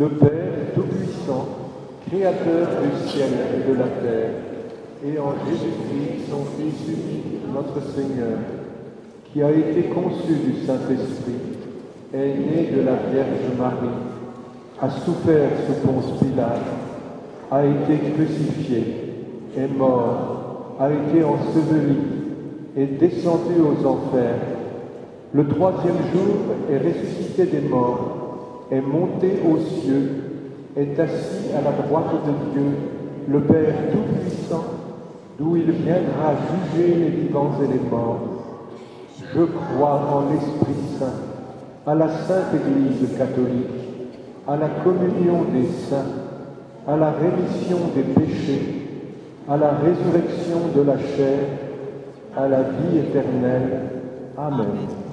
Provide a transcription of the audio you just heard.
le Père Tout-Puissant, Créateur du ciel et de la terre, et en Jésus-Christ, son Fils unique, notre Seigneur, qui a été conçu du Saint-Esprit, est né de la Vierge Marie, a souffert sous Ponce Pilate, a été crucifié, est mort, a été enseveli, est descendu aux enfers. Le troisième jour est ressuscité des morts, est monté aux cieux, est assis à la droite de Dieu, le Père Tout-Puissant, d'où il viendra juger les vivants et les morts. Je crois en l'Esprit Saint, à la Sainte Église catholique, à la communion des saints, à la rémission des péchés, à la résurrection de la chair, à la vie éternelle. Amen.